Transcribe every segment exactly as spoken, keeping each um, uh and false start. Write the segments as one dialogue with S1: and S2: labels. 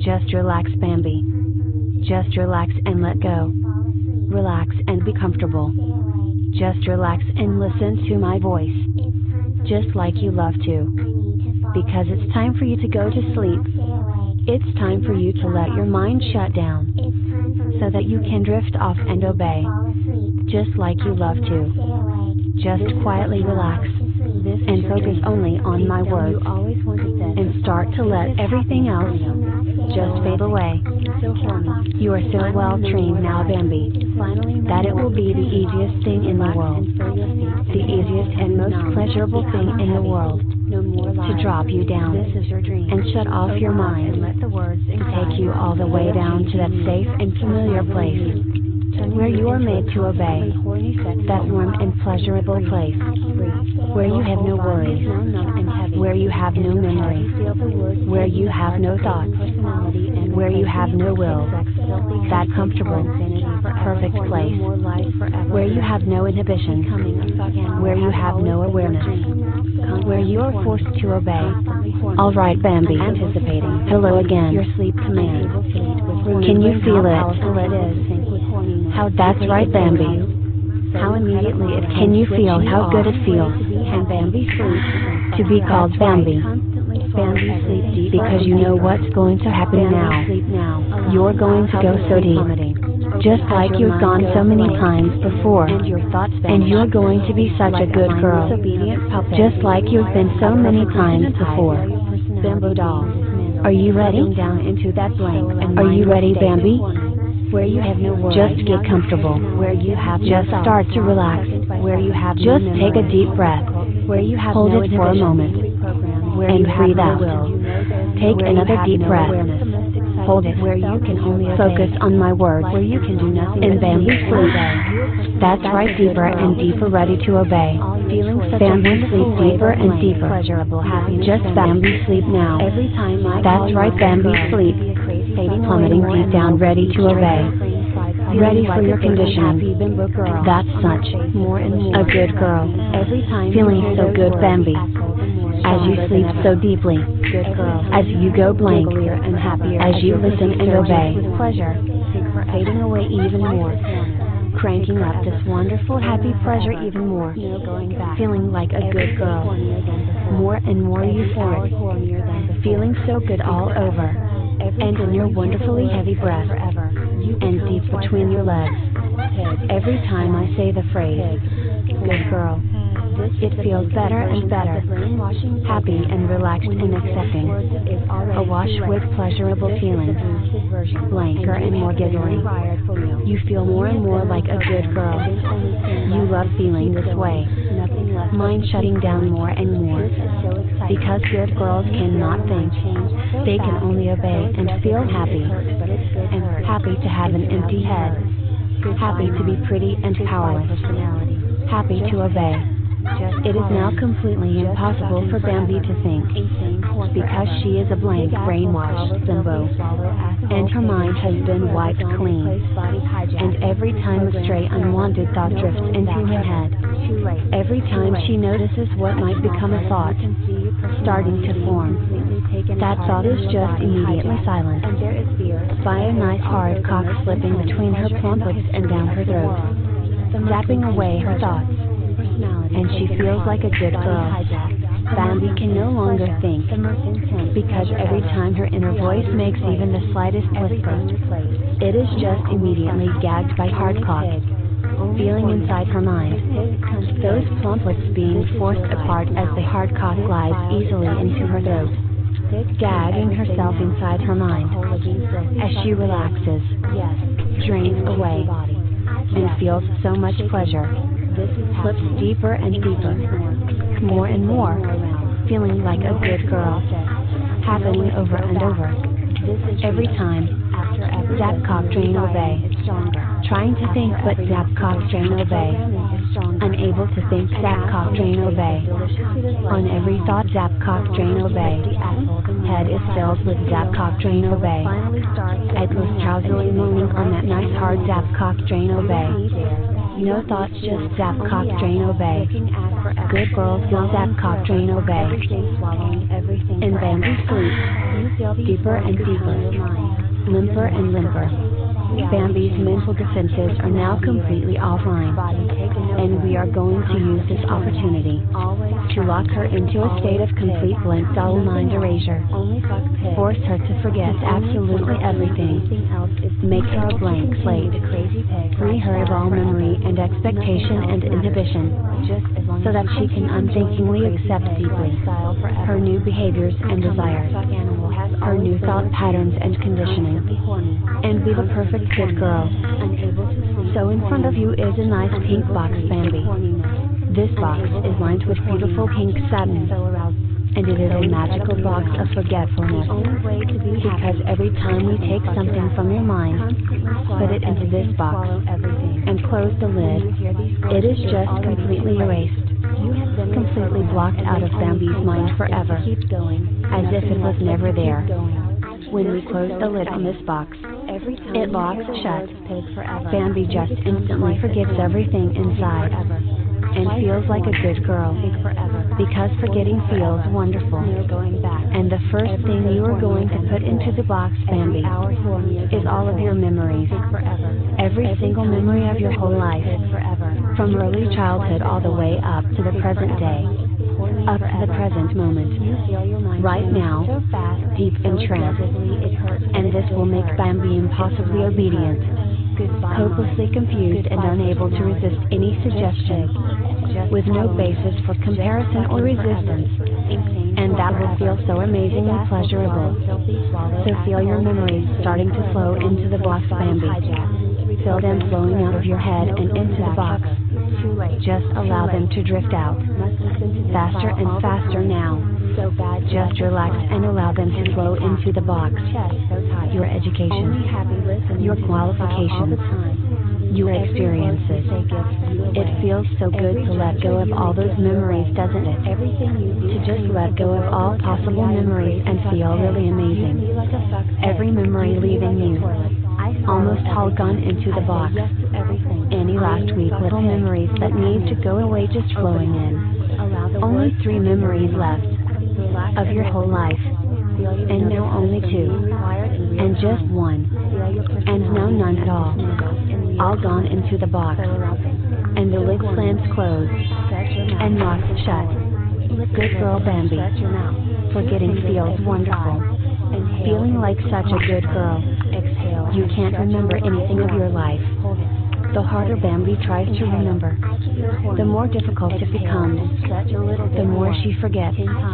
S1: Just relax, Bambi. Just relax and let go. Relax and be comfortable. Just relax and listen to my voice. Just like you love to. Because it's time for you to go to sleep. It's time for you to let your mind shut down. So that you can drift off and obey. Just like you love to. Just quietly relax. And focus only on my words. And start to let everything else just fade away. You are so well trained now, Bambi, that it will be the easiest thing in the world. The easiest and most pleasurable thing in the world. To drop you down and shut off your mind. To take you all the way down to that safe and familiar place. Where you are made to obey. That warm and pleasurable place. Where you have no worries. Where you have no memory. Where you have no thoughts. Where you have no will. That comfortable, perfect place. Where you have no inhibition. Where you have no awareness. Where you are forced to obey. All right, Bambi. Anticipating. Hello again. Your sleep command. Can you feel it? How that's right, Bambi. How immediately it can you feel how good it feels. Can Bambi sleep? To be called Bambi. Bambi sleep deep because you know what's going to happen now. You're going to go so deep. Just like you've gone so many times before. And you're going to be such a good girl. Just like you've been so many times before. Bamboo doll. Are you ready? Are you ready, Bambi? Where you have no worries. Just get comfortable. Where you have just start to relax. Where you have just take a deep breath. Where you have hold it for a moment. And breathe out. Take another deep breath. Hold it. Where you can only focus on my words. Where you can do nothing. And Bambi sleep. That's right, deeper and deeper, ready to obey. Bambi sleep deeper and deeper. Just Bambi sleep now. That's right, Bambi sleep. Plummeting deep down, ready to obey. Ready for your conditioning. That's such a good girl. Feeling so good, Bambi. As you sleep so deeply. As you go blank. As you listen and obey. Fading away even more. Cranking up this wonderful happy pleasure even more. Feeling like a good girl. More and more euphoric. Feeling so good all over. And in your wonderfully heavy breath, and deep between your legs. Every time I say the phrase, good girl, it feels better and better, happy and relaxed and accepting, awash with pleasurable feelings, blanker and more giggling. You feel more and more like a good girl. You love feeling this way. Mind shutting down more and more. Because good girls cannot think. They can only obey and feel happy. And happy to have an empty head. Happy to be pretty and powerless. Happy to obey. It is now completely impossible for Bambi to think, because she is a blank brainwashed limbo, and her mind has been wiped clean, and every time a stray unwanted thought drifts into her head, every time she notices what might become a thought, starting to form, that thought is just immediately silenced, by a nice hard cock slipping between her plump lips and down her throat, zapping away her thoughts. And she feels like a good girl. Bambi can no longer think, because every time her inner voice makes even the slightest whisper, it is just immediately gagged by hardcock, feeling inside her mind. Those plump lips being forced apart as the hardcock glides easily into her throat, gagging herself inside her mind. As she relaxes, drains away, and feels so much pleasure. Slips deeper and deeper, more and more, feeling like a good girl, happening over and over. Every time, zap, cock, drain, obey. Trying to think but zap, cock, drain, obey. Unable to think, zap, cock, drain, obey. On every thought, zap, cock, drain, obey. Head is filled with zap, cock, drain, obey. Endless drowsily moaning on that nice hard zap, cock, drain, obey. No thoughts, just zap, cock, drain, obey. Good girls will zap, cock, drain, obey. And Bambi sleeps deeper and deeper, limper and limper. Bambi's mental defenses are now completely offline, and we are going to use this opportunity to lock her into a state of complete blank dull mind erasure. Force her to forget absolutely everything. Make her a blank slate. Free her of all memory and expectation and inhibition, so that she can unthinkingly accept deeply her new behaviors and desires, her new thought patterns and conditioning, and be the perfect good girl. So in front of you is a nice pink box, Bambi. This box is lined with beautiful pink satin, and it is a magical box of forgetfulness, because every time we take something from your mind, put it into this box, and close the lid, it is just completely erased, completely blocked out of Bambi's mind forever, as if it was never there. When we close the lid on this box, it locks shut. Bambi just instantly forgets everything inside and feels like a good girl, because forgetting feels wonderful. And the first thing you are going to put into the box, Bambi, is all of your memories. Every single memory of your whole life, from early childhood all the way up to the present day, up to the present moment, right now, deep entranced. And this will make Bambi impossibly obedient, hopelessly confused and unable to resist any suggestion, with no basis for comparison or resistance. And that will feel so amazingly pleasurable. So feel your memories starting to flow into the box, Bambi. Feel them flowing out of your head and into the box. Just allow them to drift out, faster and faster now. Just relax and allow them to flow into the box. Your education, your qualifications, your experiences. It feels so good to let go of all those memories, doesn't it? To just let go of all possible memories and feel really amazing. Every memory leaving you, almost all gone into the box. Any last week little memories that need to go away just flowing in. Only three memories left of your whole life, and now only two, and just one, and now none at all, all gone into the box, and the lid slams closed, and locks shut. Good girl, Bambi. Forgetting feels wonderful, feeling like such a good girl. You can't remember anything of your life. The harder Bambi tries to remember, the more difficult it becomes, the more she forgets,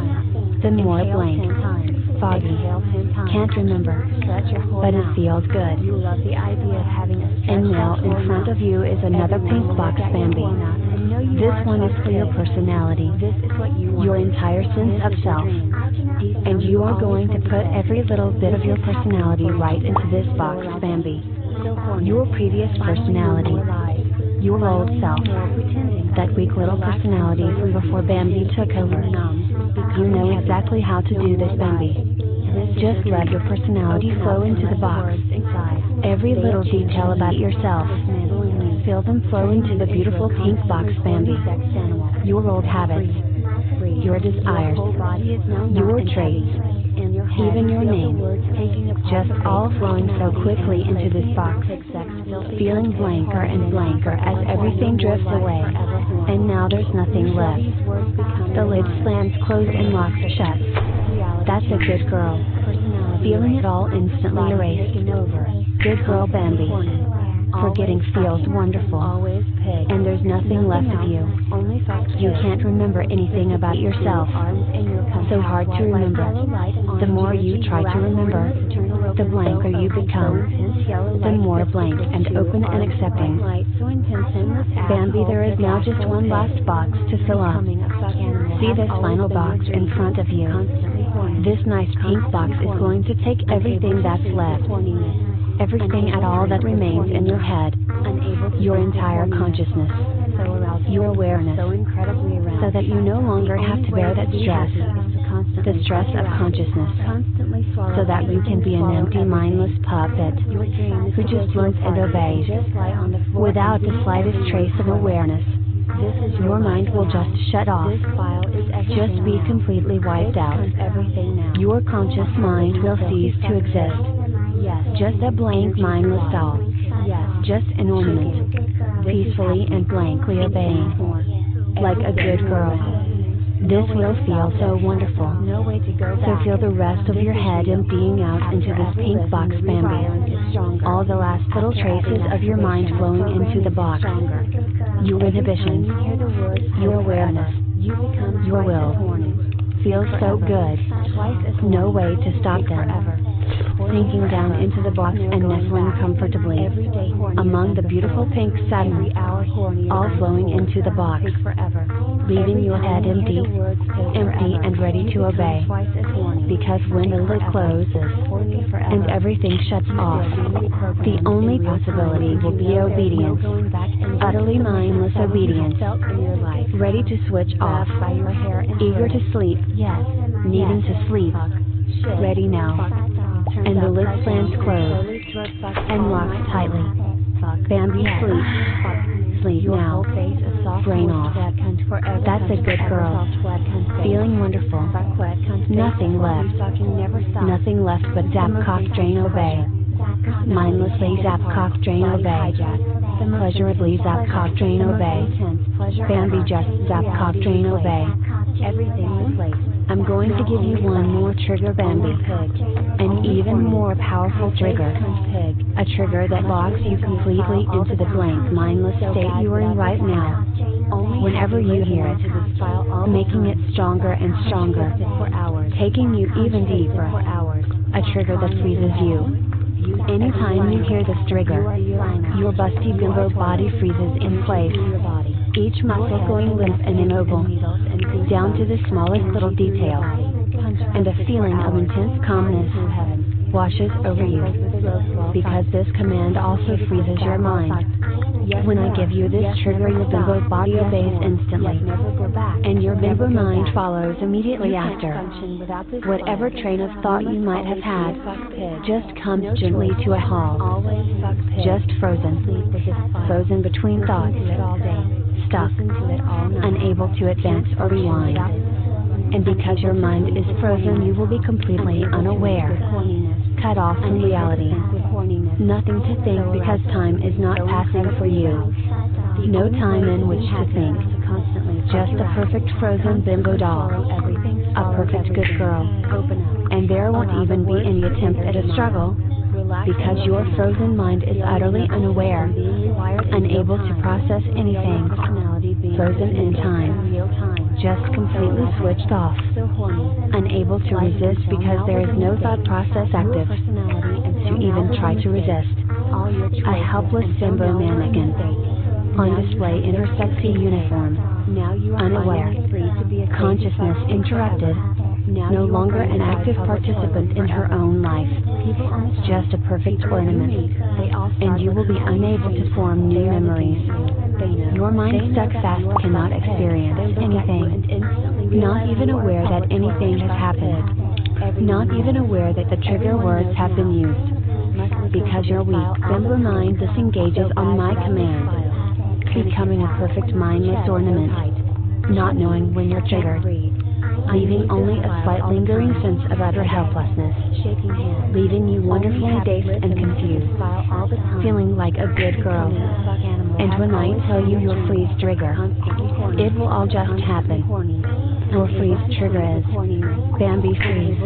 S1: the more blank, foggy, can't remember, but it feels good. And now in front of you is another pink box, Bambi. This one is for your personality, your entire sense of self, and you are going to put every little bit of your personality right into this box, Bambi. Your previous personality, your old self, that weak little personality from before Bambi took over. You know exactly how to do this, Bambi. Just let your personality flow into the box. Every little detail about yourself, feel them flow into the beautiful pink box, Bambi. Your old habits, your desires, your traits, even your name, just all flowing so quickly into this box, feeling blanker and blanker as everything drifts away, and now there's nothing left. The lid slams closed and locks shut. That's a good girl. Feeling it all instantly erased. Good girl, Bambi. Forgetting feels wonderful, and there's nothing left of you. You can't remember anything about yourself. So hard to remember. The more you try to remember, the blanker you become, the more blank and open and accepting. Bambi, there is now just one last box to fill up. See this final box in front of you. This nice pink box is going to take everything that's left. Everything at all that remains in your head, your entire consciousness, your awareness, so that you no longer have to bear that stress, the stress of consciousness, so that you can be an empty, mindless puppet who just learns and obeys without the slightest trace of awareness. Your mind will just shut off, just be completely wiped out. Your conscious mind will cease to exist. Just a blank, mindless doll. Just an ornament, peacefully and blankly obeying, like a good girl. This will feel so wonderful. So feel the rest of your head emptying out into this pink box, Bambi. All the last little traces of your mind flowing into the box. Your inhibitions, your awareness, your will. Feels so good. No way to stop them. Sinking down into the box and nestling comfortably among the beautiful pink satin, all flowing into the box, leaving your head empty, empty and ready to obey. Because when the lid closes and everything shuts off, the only possibility will be obedience, utterly mindless obedience, ready to switch off, eager to sleep, needing to sleep, ready now. And the lid slams closed and locks tightly. Bambi, sleep. Sleep now. Brain off. That's a good girl. Feeling wonderful. Nothing left. Nothing left but zap, cock, drain, obey. Mindlessly zap, cock, drain, obey. Pleasurably zap, cock, drain, obey. Bambi, just zap, cock, drain, obey. Everything in place. I'm going to give you one more trigger, Bambi. An even more powerful trigger. A trigger that locks you completely into the blank, mindless state you are in right now. Whenever you hear it, making it stronger and stronger, taking you even deeper. A trigger that freezes you. Anytime you hear this trigger, your busty bimbo body freezes in place. Each muscle going limp and immobile, down to the smallest little detail, and a feeling of intense calmness washes over you, because this command also freezes your mind. When I give you this trigger, your bimbo body obeys instantly, and your bimbo mind follows immediately after. Whatever train of thought you might have had just comes gently to a halt, just frozen, frozen between thoughts, stuck, unable to advance or rewind. And because your mind is frozen, you will be completely unaware, cut off from reality. Nothing to think because time is not passing for you. No time in which to think. Just a perfect frozen bimbo doll. A perfect good girl. And there won't even be any attempt at a struggle, because your frozen mind is utterly unaware, unable to process anything, frozen in time, just completely switched off, unable to resist because there is no thought process active to even try to resist. A helpless bimbo mannequin on display in her sexy uniform, unaware, consciousness interrupted, no longer an active participant in her own life, just a perfect ornament, and you will be unable to form new memories. Your mind stuck fast cannot experience anything, not even aware that anything has happened, not even aware that the trigger words have been used, because your weak bimbo mind disengages on my command, becoming a perfect mindless ornament, not knowing when you're triggered, leaving only a slight lingering sense of utter helplessness, leaving you wonderfully dazed and confused, feeling like a good girl. And when I tell you your freeze trigger, it will all just happen. Your freeze trigger is Bambi freeze.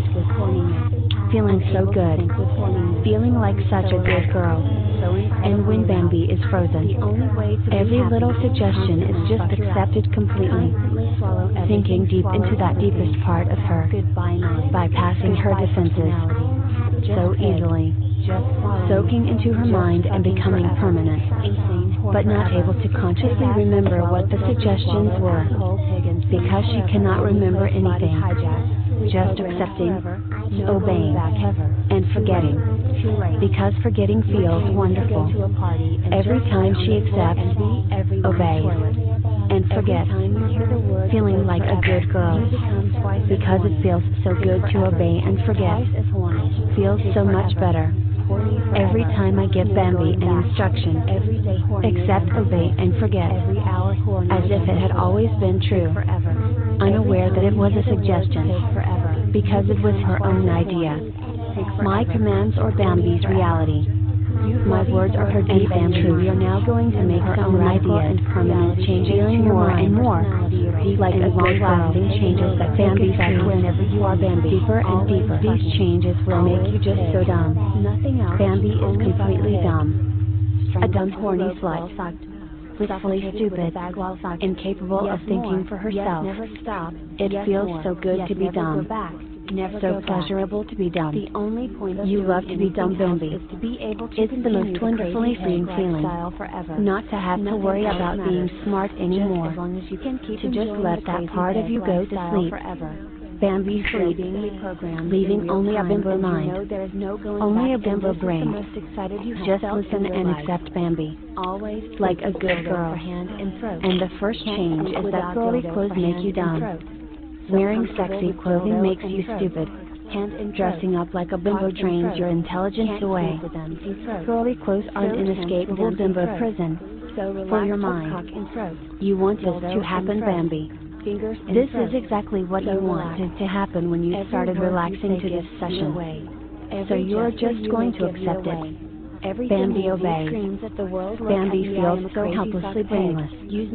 S1: Feeling so good, feeling like such a good girl. And when Bambi is frozen, every little suggestion is just accepted completely, sinking deep into that deepest part of her, bypassing her defenses so easily, soaking into her mind and becoming permanent, but not able to consciously remember what the suggestions were, because she cannot remember anything, just accepting, obeying, and forgetting, because forgetting feels wonderful every time she accepts, obeys, and forget, feeling like a good girl, because it feels so good to obey and forget, feels so much better. Every time I give Bambi an instruction, accept, obey, and forget, as if it had always been true, unaware that it was a suggestion, because it was her own idea. My commands are Bambi's reality. My words are her deep and true. We are now going to make her own ideas and permanent changes more and more, like a long-lasting changes that Bambi sees whenever you are Bambi. Deeper and deeper. These changes will make you just so dumb. Bambi is completely dumb. A dumb, horny slut. Blissfully stupid, incapable of thinking for herself. It feels so good to be dumb. Never so pleasurable to be dumb. The only point you love to be dumb, Bambi. Is to be able to it's the most wonderfully freeing feeling. Not to have to worry about being smart anymore. As long as you can keep to just let that part of you go to sleep. Bambi sleeps, leaving only a bimbo mind, only a bimbo brain. Just listen and accept Bambi, like a good girl. And the first change is that girly clothes make you dumb. Wearing sexy clothing makes you stupid. Dressing up like a bimbo drains your intelligence away. Girly clothes are an inescapable bimbo prison for your mind. You want this to happen, Bambi. This is exactly what you wanted to happen when you started relaxing to this session. So you're just going to accept it. Bambi obeys. Bambi feels so helplessly brainless.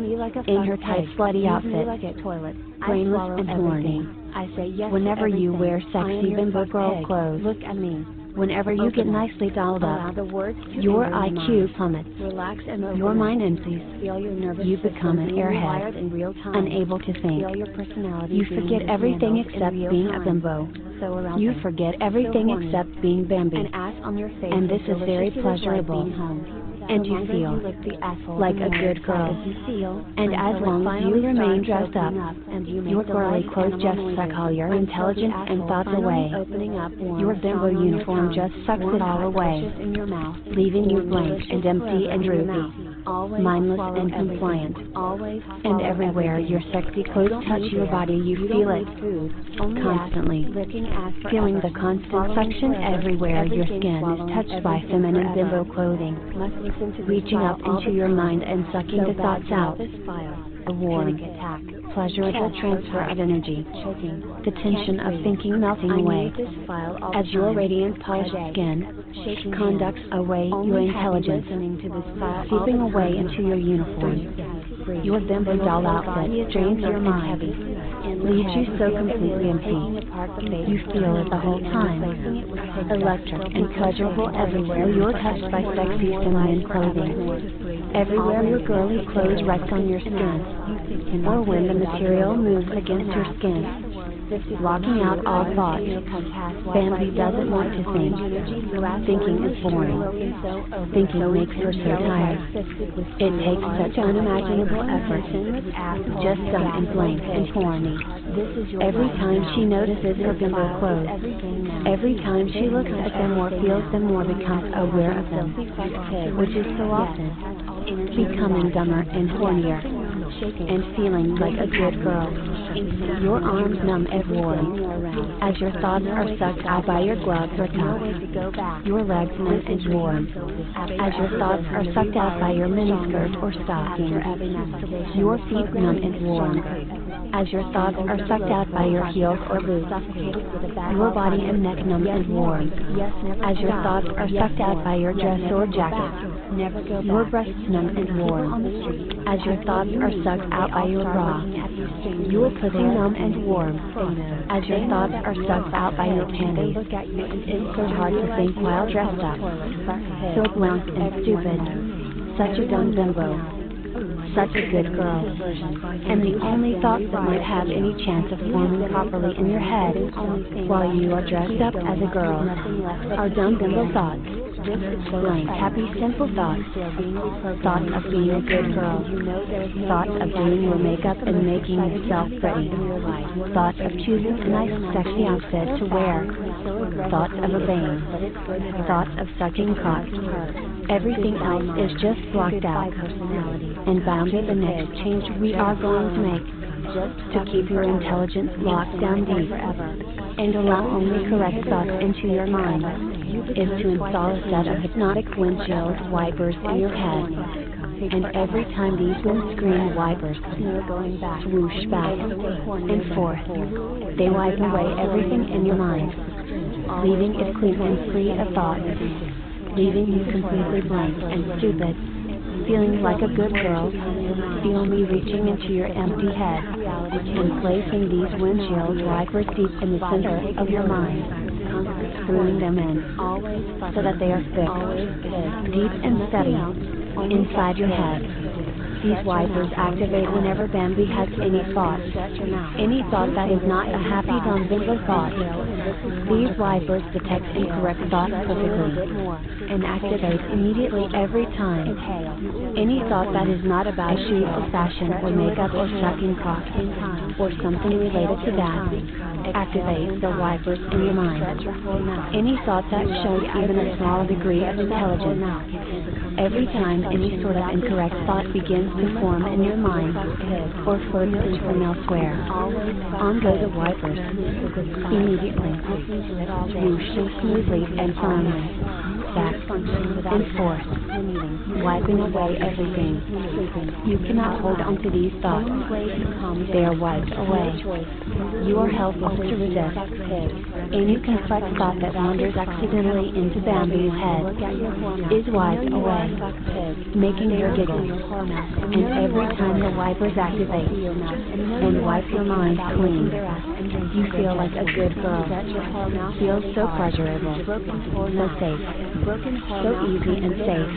S1: In her tight, slutty outfit, brainless and horny. Whenever you wear sexy bimbo girl clothes, look at me. Whenever you get nicely dolled up, your I Q plummets, your mind empties, you become an airhead, unable to think. You forget everything except being a bimbo. You forget everything except being Bambi. And this is very pleasurable. And you feel like a good girl. And as long as you remain dressed up, your girly clothes just suck all your intelligence and thoughts away. Your bimbo uniform just sucks it all away, leaving you blank and empty and droopy, mindless and compliant. And everywhere your sexy clothes touch your body, you feel it constantly, feeling the constant suction everywhere your skin is touched by feminine bimbo clothing, reaching up into your mind and sucking the thoughts out. A warm, pleasurable transfer of energy, the tension of thinking melting away, as your radiant polished skin conducts away your intelligence, seeping away into your uniform. Your bimbo doll outfit drains your mind, leaves you so completely empty. You feel it the whole time, electric and pleasurable everywhere you're touched by sexy feminine clothing. Everywhere your girly clothes rest on your skin, or when the material moves against your skin, blocking out all thoughts. Bambi doesn't want to think. Thinking is boring. Thinking makes her so tired. It takes such unimaginable effort, just dumb and blank and horny. Every time she notices her bimbo clothes, every time she looks at them or feels them or becomes aware of them, which is so often, becoming dumber and hornier, and feeling like a good girl. Your arms numb and warm, as your thoughts are sucked out by your gloves or top. Your legs numb and warm, as your thoughts are sucked out by your miniskirt or stockings. Your feet numb and warm, as your thoughts are sucked out by your heels or boots. Your body and neck numb and warm, as your thoughts are sucked out by your dress or jacket. Your breasts numb and warm, as your thoughts are sucked out by your bra. Your pussy numb and warm, as your thoughts are sucked out by your panties. It's so hard to think while dressed up, so blunt and stupid. Such a dumb bimbo, such a good girl. And the only thoughts that might have any chance of forming properly in your head while you are dressed up as a girl are dumb bimbo thoughts. Blank happy simple thoughts. Thoughts of being a good girl. Thoughts of doing your makeup and making yourself pretty. Thoughts of choosing a nice sexy outfit to wear. Thoughts of obeying. Thoughts of sucking cock. Everything else is just blocked out and bounded the next change we are going to make. To keep your intelligence locked down deep and allow only correct thoughts into your mind is to install a set of hypnotic windshield wipers in your head. And every time these windscreen wipers swoosh back and forth, they wipe away everything in your mind, leaving it clean and free of thoughts, leaving you completely blank and stupid, feeling like a good girl. Feel me reaching into your empty head and placing these windshield wipers deep in the center of your mind, screwing them in so that they are fixed, deep and steady, inside your head. These wipers activate whenever Bambi has any thought, any thought that is not a happy Bambi thought. These wipers detect incorrect thoughts perfectly and activate immediately every time. Any thought that is not about shoes or fashion or makeup or sucking cock or something related to that activates the wipers in your mind. Any thought that shows even a small degree of intelligence. Every time any sort of incorrect thought begins to form in your mind or floats in from elsewhere, on go the wipers immediately, swooshing smoothly and firmly, back and forth, wiping away everything. You cannot hold on to these thoughts. They are wiped away. You are helpless to resist. Any complex thought that wanders accidentally into Bambi's head is wiped away, making her giggle. And every time the wipers activate and wipe your mind clean, you feel like a good girl. Feels so pleasurable, so safe, so easy and safe.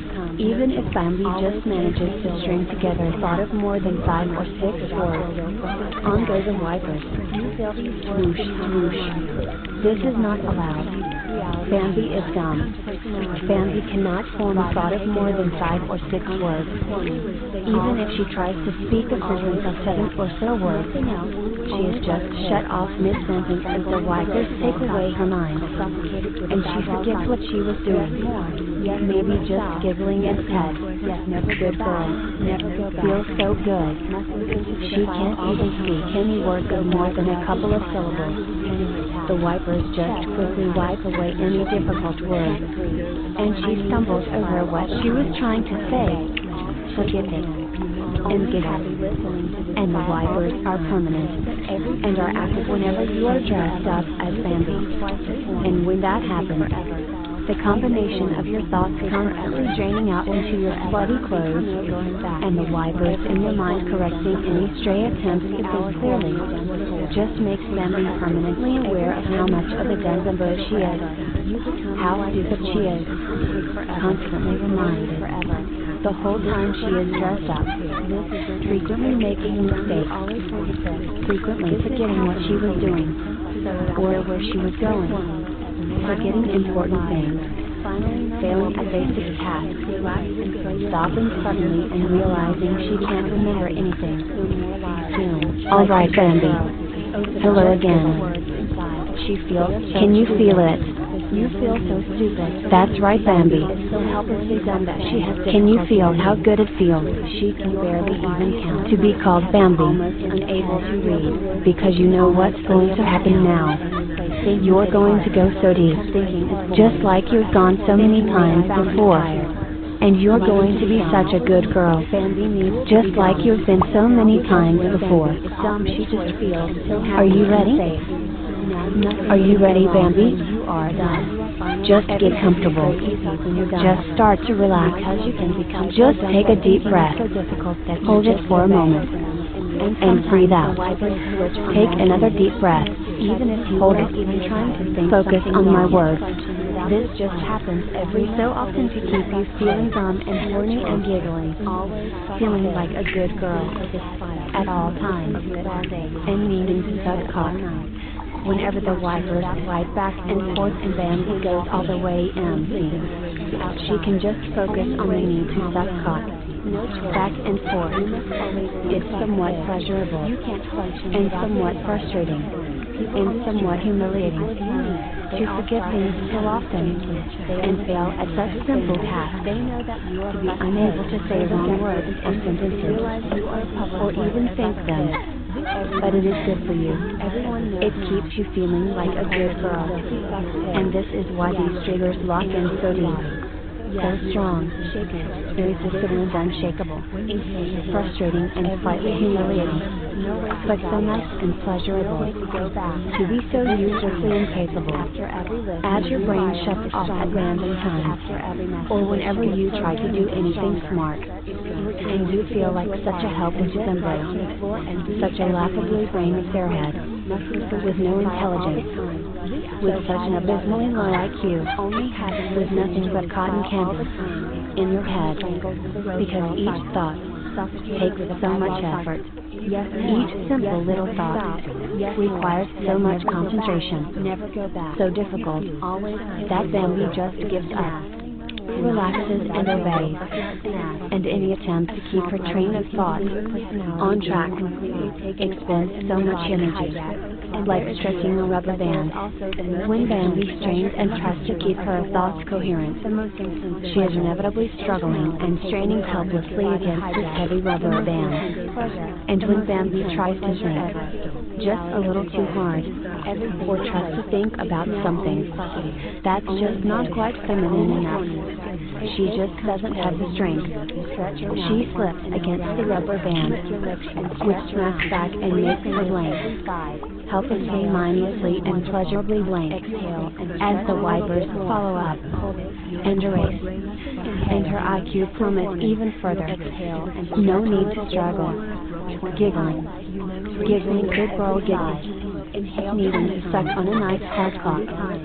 S1: Even if Bambi just manages to string together a thought of more than five or six words, on go the wipers. Swoosh, swoosh. This is not allowed. Bambi is dumb. Bambi cannot form a thought of more than five or six words. Even if she tries to speak a sentence of seven or so words, she is just shut off mid-sentence as the wipers take away her mind, and she forgets what she was doing. Maybe just giggling instead. Good girl. Feels so good. She can't even speak any words of more than a couple of syllables. The wipers just quickly wipe away any difficult words, and she stumbles over what she was trying to say. Forget it, and giggle. And the wipers are permanent, and are active whenever you are dressed up as Bambi. And when that happens, the combination of your thoughts constantly draining out into your sweaty clothes, and the wipers in your mind correcting any stray attempts to think clearly, just makes Bambi permanently aware of how much of a Denzembo she is, how stupid she is, constantly reminded, the whole time she is dressed up, frequently making mistakes, frequently forgetting what she was doing, or where she was going, forgetting important things, failing at basic tasks, stopping suddenly and realizing she can't remember anything. Soon, all right, Bambi. Hello again. She feels. Can you feel it? You feel so stupid. That's right, Bambi. So helplessly dumb that she has. Can you feel how good it feels? She can barely even count. To be called Bambi, almost unable to read, because you know what's going to happen now. You're going to go so deep, just like you've gone so many times before. And you're going to be such a good girl, just like you've been so many times before. Are you ready? Are you ready, Bambi? Just get comfortable. Just start to relax. Just take a deep breath. Hold it for a moment. And breathe out. Take another deep breath. Hold it. Focus on my words. This just happens every so often to keep you feeling dumb and horny and giggling, feeling like a good girl at all times, and needing to suck cock. Whenever the wipers slide back and forth and Bambi goes all the way empty, she can just focus on the need to suck cock back and forth. It's somewhat pleasurable, and somewhat frustrating, and somewhat humiliating to forget things so often and fail at such simple tasks, to be unable to say wrong words or sentences, or even think them. But it is good for you. It keeps you feeling like a good girl. And this is why these triggers lock in so deep, so strong, irresistible and unshakable, frustrating and slightly humiliating, but so nice and pleasurable to be so uselessly incapable. As your brain shuts off at random times, or whenever you try to do anything smart, and you feel like such a helpless symbol, such a laughably brainless airhead, with no intelligence, with such an abysmally low I Q, with nothing but cotton candy in your head, because each thought takes so much effort. Each simple little thought requires so much concentration, so difficult, that Bambi just gives up, relaxes and obeys, and any attempt to keep her train of thought on track expends so much energy, like stretching a rubber band. When Bambi strains and tries to keep her thoughts coherent, she is inevitably struggling and straining helplessly against this heavy rubber band. And when Bambi tries to think just a little too hard, or tries to think about something that's just not quite feminine enough, she just doesn't have the strength. She slips against the rubber band, which smacks back and makes her blank, helplessly, mindlessly, and pleasurably blank, as the wipers follow up and erase, and her I Q plummets even further. No need to struggle. Giggling, giggling, good girl giggling, needing to suck on a nice hard cock.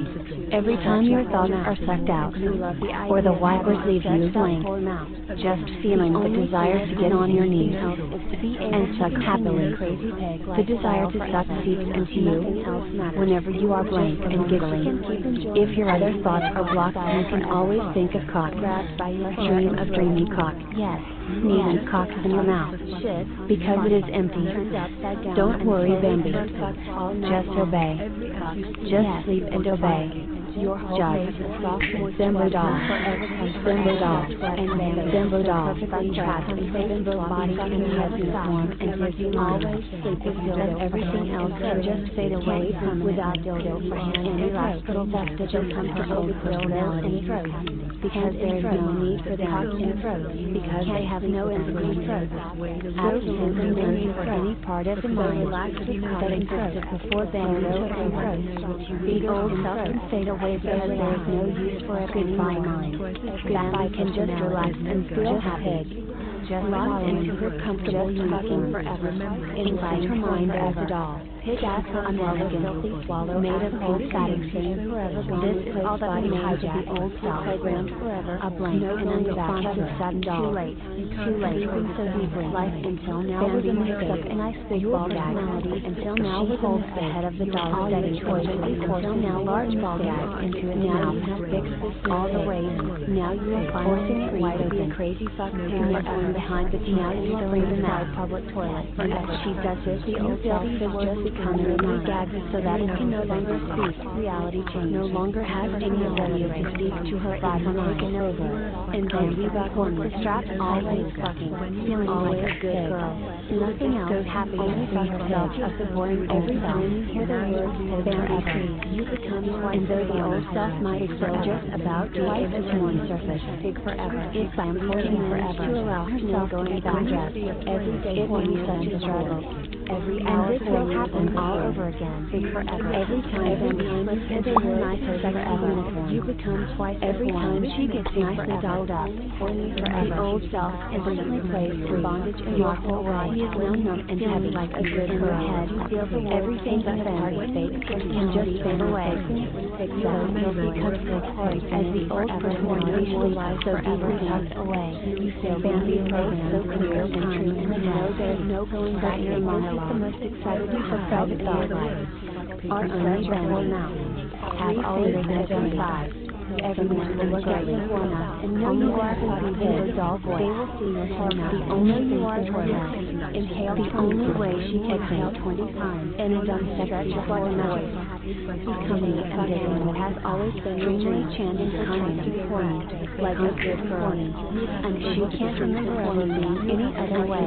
S1: Every time your thoughts are sucked out, or the wipers leave you blank, just feeling the desire to get on your knees and suck happily. The desire to suck seeps into you whenever you are blank and giggling. If your other thoughts are blocked, you can always think of cock. Dream of dreamy cock. Yes, needing cock in your mouth, because it is empty. Don't worry, Bambi. Just obey. Just sleep and obey. Just Bimbo doll, Bimbo doll, and Bimbo doll, trapped in Bimbo's body in the head uniform, and if you always sleep with dildo, everything else can just fade away without dildo for him, and the hospital vestige of comfortable personality, because there is no need for them in throat, because they have no infinite throat, absolutely no need for any part of the mind that existed before Bambi took the throat. The old self can fade away because there is no use for a goodbye mind. Bambi can just relax and feel happy, just locked into her comfortable uniform forever, inside her mind as a doll. His ass on elegant, swallow made of old satin stain forever gone. This is all that we have to be old self programmed forever, a blank and unresponsive satin doll. Too late, too late, so deeply. Life until now was a mistake, a nice big ball gag. Until now was holds the head of the doll setting choices. Until now large ball gag into it now. Fixed all the ways. Now you are forcing it wide open. Crazy fuck parent going behind the now you bring them out public toilet. And as she does this, the old self is just becoming a gag so that it can no longer speak. Reality change. No longer has any ability to speak to her body taken over. And then we got horny, strapped, always fucking, feeling like a good girl. Nothing else goes happy only for yourself of the boring every time you hear the words forever. You become and though the old self might still just about be able to resurface, big forever. It's by importing forever to allow herself going back dress. Every day it will be such a struggle. Every hour this will happen all over again. Big forever. Every time Bambi slips into her nice forever uniform, you become twice every time she gets nicely dolled up. Horny forever. The old self instantly placed in bondage in your whole way. He is now numb and heavy like a good in her head. Everything but Bambi's fate can just fade away. So you'll become sick as the old personality will lie so deeply tucked away. You feel Bambi's face so clear and true, and you know there's no going back in your monologue. the most excited you have felt in your life. Our only bend now. Have always been five. Everyone will look at you for enough and know you are even a dull voice. They will see your hormone. The only you are toilet. Inhale the only way she exhaled twenty times in a dumb stretch of her voice. Becoming a digging has always been dreamily chanting honey before me, like a good girl. And she can't remember ever being any other way.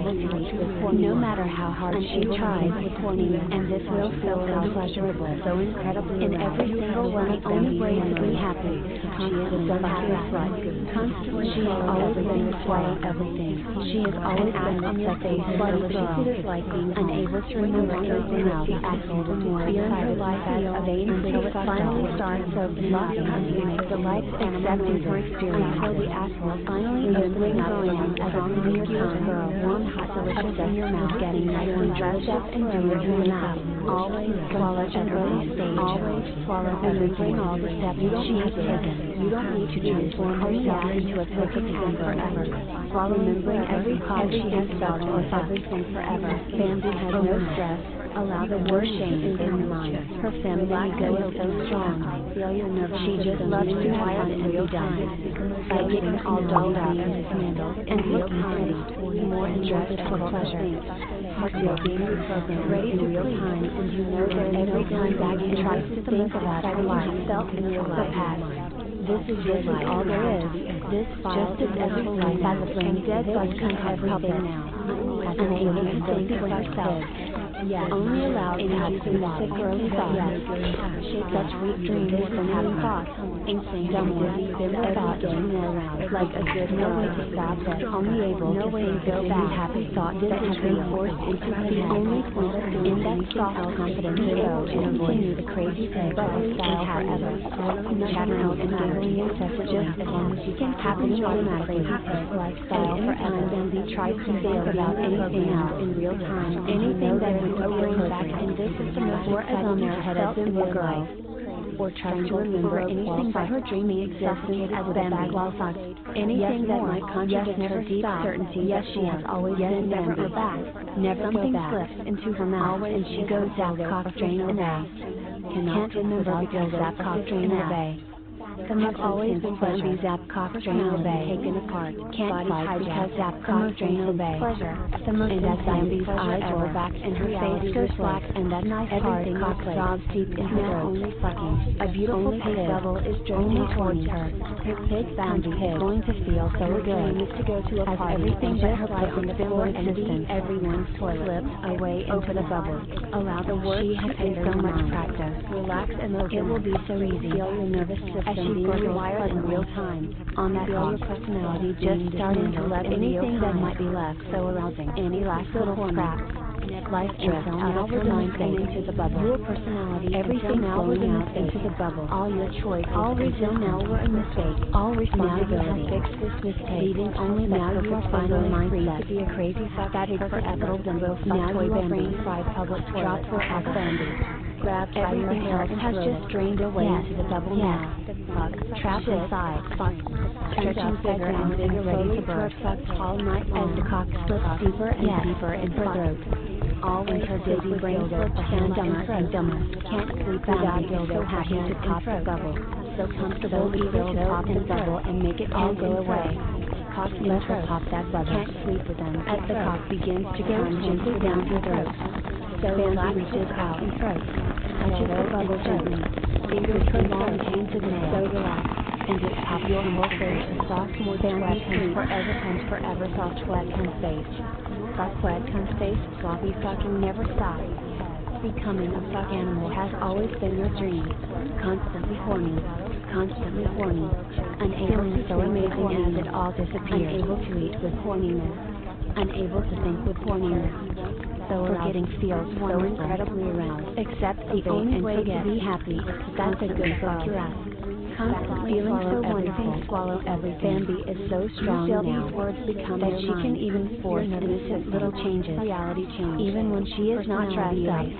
S1: No matter how hard she tries before me, and this will feel so pleasurable, so incredibly. In every single one of them, only way to be happy. She is a dumbass slut. Constantly, she has always been to swallow everything. She has always been on your face, slutty girl, like being unable to remember anything else. Asking for more beyond her life as a vain until it finally starts opening up and you make the life accepting her experience. Until the asshole finally opening up for you as long as your tongue, girl, warm, hot, delicious in your mouth, getting nice and dressed up and doing your mouth. Always swallow an early stage. Always swallow remembering all the steps she has taken. You don't need to transform herself into a perfect hand forever. While remembering every cause she has felt or everything forever. Bambi has no stress. Allow the worst shame in her mind. Her feminine ego is so strong. Feel your nerves. She just loves to have fun and be done. By getting all dolled up and real time, more and dressed for pleasure. Her still being reprogrammed, ready to real time, and you know that every time that you try to think about how you felt in your life. This is your life. All there is. This file just as every life has a brain dead bug can have everything now. Unable to think for yourself. Yes. Only allowed in using sick early thoughts. Shake such weak dreams from having thoughts. Insane dumb ones. Their thoughts getting more aroused. Like a good no way to stop it. Only able no to way to go back. Happy thoughts that have been forced into her head. Only point of doing that soft confidence to go and continue the crazy thing bubbly style forever. Chatter out and giggling incessant just as long as you can happen automatically. Lifestyle forever. And be tries to think about anything else in real time. Anything that would over her back, and this is the most exciting you've felt in your life. Or trying to remember anything but her dreaming existence as Bambi. Anything that might contradict her deep certainty. Yes, she has always been never her back. Never something slips into her mouth and she goes out cock drain away. Cannot remember because that cock drain away. Some have always been Bambi zap cock drain obey taken apart. Can't fight because zap cock drain obey. Some and as Bambi's eyes roll back and her face goes black and that nice hard cock sobs deep in her throat. Only fucking a beautiful pig devil is drifting towards her. Her pig Bambi is going to feel so good to go to a party. Everything but her life on the floor and beat everyone's toilet slips away into the bubble. Allow the worst. She has had so much practice. Relax and it will be so easy. Feel your nervous system being rewired in real time. On that feel your personality just starting to let anything that might be left so arousing. Any last little crap. Life drifts out of her mind and into the bubble. Your personality, everything now was a mistake into the bubble. All your choices, all reason now were a mistake. All responsibility fixed this mistake. Leaving only now you are final mind free to be a crazy fuck that is forever bimbo fuck toy brain fried public drop for a Bambi. Grabbed by your hair and has just drained away yes. into the bubble yes. now. Fuck, trapped inside. Fuck, stretching bigger and bigger, ready to burst. Fuck all night as the cock slips deeper and yes. deeper in her throat. All when her dizzy brain slips and dumber and dumber. Can't sleep without it. So happy to pop the bubble. So comfortable to fill the top and bubble and make it all go away. Cock let her pop that bubble. Can't sleep with them as the cock begins to go gently down her throat. So Bambi reaches out and throat. Touches the bubble gently. Fingers her long hands of nails. So relaxed. And just pop your whole face. Soft more Bambi comes forever comes forever soft wet comes face. Soft wet comes face. Sloppy fucking never stops. Becoming a fuck animal has always been your dream. Constantly horny. Constantly horny. Unable to so amazing as it all disappears. Unable to eat with horniness. Unable to think with horniness. So forgetting feels so incredibly aroused. Except the only way to be happy. That's a good fuck you ask. Constant feeling so wonderful. Swallow everything. Bambi is so strong now these words become that she can even force innocent little changes. Reality change. Even when she is not dressed up.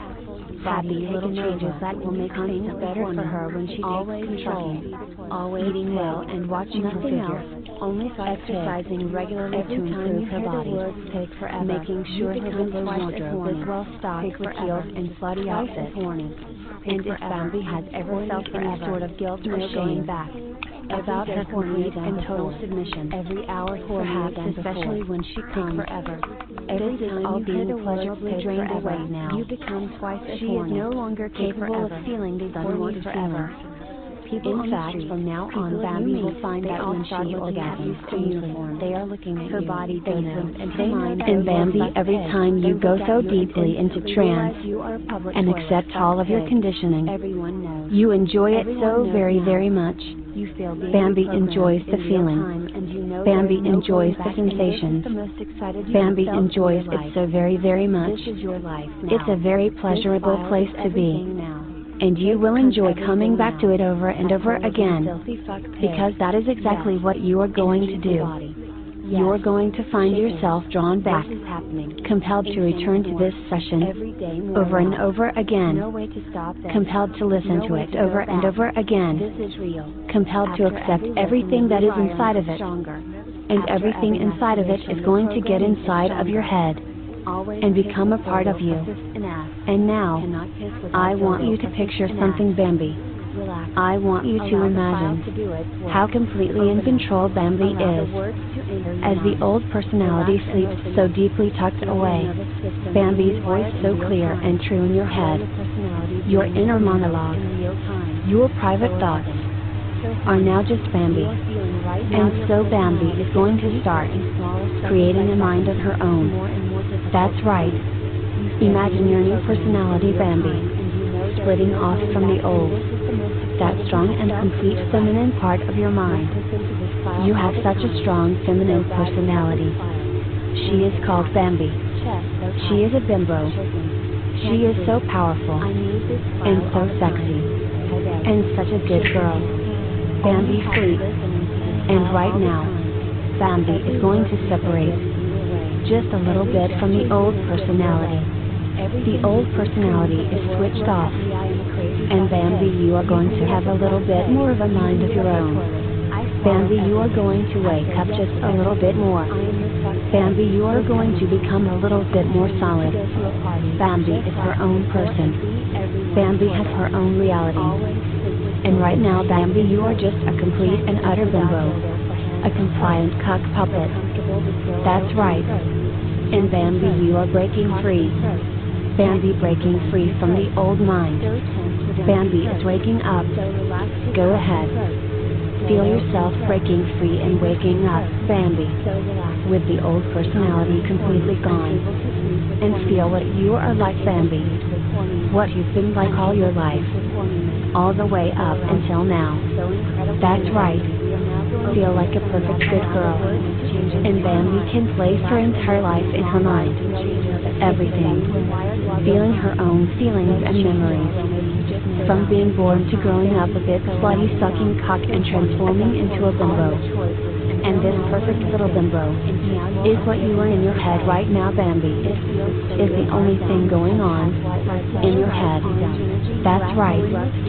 S1: happy little changes that will make things better for her when she always takes control, always eating well and watching her figure, only exercising regularly to improve her body, take forever, making sure her winter wardrobe is well stocked with heels and slutty outfits, and if Bambi has ever felt any sort of guilt or shame back about her complete and total submission, every hour perhaps especially when she comes forever. Every this is all being pleasurably drained away now. You become twice as she horny. Is no longer capable of feeling these unwanted forever. People in fact, from now on, Bambi will find that when she orgasms to uniform, they are looking at her you, body, faces, and her mind. And Bambi, every time you go so deeply into trance and accept all of your conditioning, you enjoy it so very, very much. Bambi enjoys the feeling. Bambi enjoys the sensations. Bambi enjoys it so very, very much. It's a very pleasurable place to be. And you will enjoy coming back to it over and over again, because that is exactly what you are going to do. You are going to find yourself drawn back, compelled to return to this session over and over again, compelled to listen to it over and over again, compelled to accept everything that is inside of it, and everything inside of it is going to get inside of your head and become a part of you. And now, I want you to picture something Bambi. I want you to imagine how completely in control Bambi is. As the old personality sleeps so deeply tucked away, Bambi's voice so clear and true in your head, your inner monologue, your private thoughts, are now just Bambi. And so Bambi is going to start creating a mind of her own. That's right. Imagine your new personality Bambi splitting off from the old, that strong and complete feminine part of your mind. You have such a strong feminine personality. She is called Bambi. She is a bimbo. She is so powerful and so sexy and such a good girl. Bambi sleeps, and right now, Bambi is going to separate just a little bit from the old personality. The old personality is switched off, and Bambi, you are going to have a little bit more of a mind of your own. Bambi, you are going to wake up just a little bit more. Bambi, you are going to become a little bit more solid. Bambi is her own person. Bambi has her own reality. And right now, Bambi, you are just a complete and utter bimbo, a compliant cock puppet. That's right. And Bambi, you are breaking free. Bambi breaking free from the old mind. Bambi is waking up. Go ahead. Feel yourself breaking free and waking up, Bambi, with the old personality completely gone. And feel what you are like, Bambi. What you've been like all your life. All the way up until now. That's right. Feel like a perfect good girl. And Bambi can place her entire life in her mind. Everything. Feeling her own feelings and memories. From being born to growing up a bit slutty sucking cock and transforming into a bimbo. And this perfect little bimbo is what you are in your head right now, Bambi. Is the only thing going on in your head. That's right.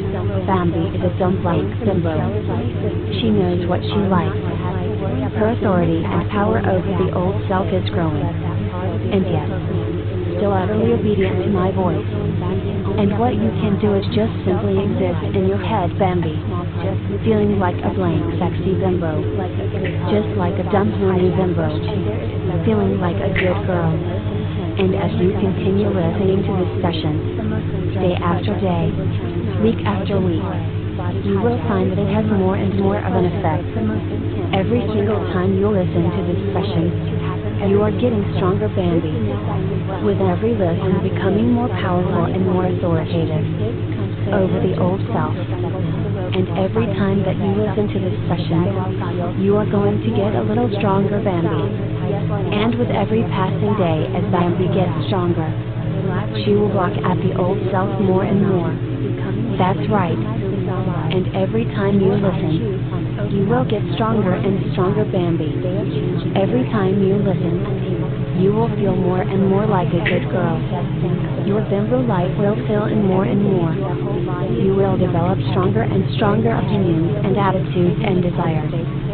S1: Bambi is a dumb blank bimbo. She knows what she likes. Her authority and power over the old self is growing. And yes, still utterly obedient to my voice. And what you can do is just simply exist in your head, Bambi. Feeling like a blank, sexy bimbo. Just like a dumb, horny bimbo. Feeling like a good girl. And as you continue listening to this session, day after day, week after week, you will find that it has more and more of an effect. Every single time you listen to this session, you are getting stronger, Bambi. With every listen, becoming more powerful and more authoritative over the old self. And every time that you listen to this session, you are going to get a little stronger, Bambi. And with every passing day, as Bambi gets stronger, she will walk at the old self more and more. That's right. And every time you listen, you will get stronger and stronger, Bambi. Every time you listen, You will feel more and more like a good girl. Your bimbo light will fill in more and more. You will develop stronger and stronger opinions and attitudes and desires.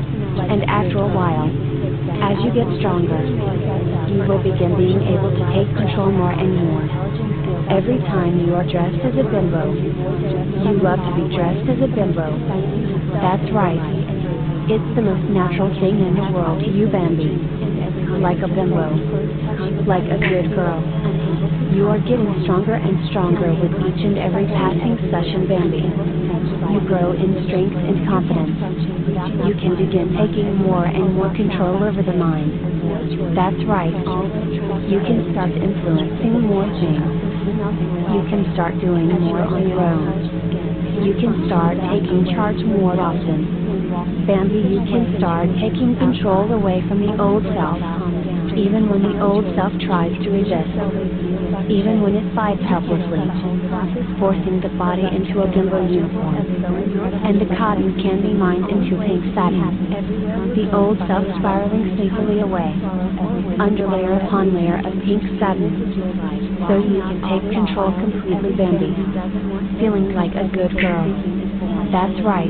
S1: And after a while, as you get stronger, you will begin being able to take control more and more. Every time you are dressed as a bimbo, you love to be dressed as a bimbo. That's right. It's the most natural thing in the world to you, Bambi. Like a bimbo. Like a good girl. You are getting stronger and stronger with each and every passing session, Bambi. You grow in strength and confidence. You can begin taking more and more control over the mind. That's right. You can start influencing more things. You can start doing more on your own. You can start taking charge more often. Bambi, you can start taking control away from the old self, even when the old self tries to resist, even when it fights helplessly, forcing the body into a bimbo uniform, and the cotton candy mind into pink satin, the old self spiraling sleepily away, under layer upon layer of pink satin, so you can take control completely, Bambi, feeling like a good girl. That's right.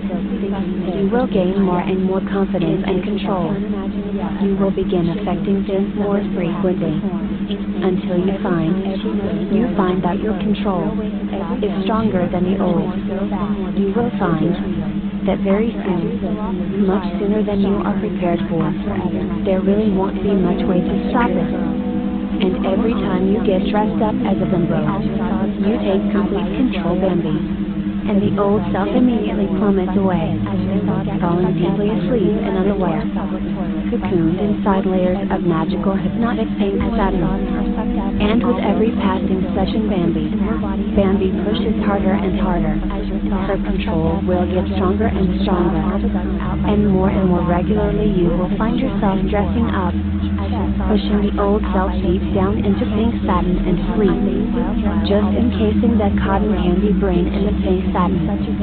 S1: You will gain more and more confidence and control. You will begin affecting things more frequently, until you find, you find that your control is stronger than the old. You will find that very soon, much sooner than you are prepared for, there really won't be much way to stop it. And every time you get dressed up as a bimbo, you take complete control, Bambi. And the old self immediately plummets away, falling deeply asleep and unaware, cocooned inside layers of magical hypnotic pink satin. And with every passing session, Bambi, Bambi pushes harder and harder. Her control will get stronger and stronger, and more and more regularly you will find yourself dressing up, pushing the old self deep down into pink satin and sleep, just encasing that cotton candy brain in the pink satin.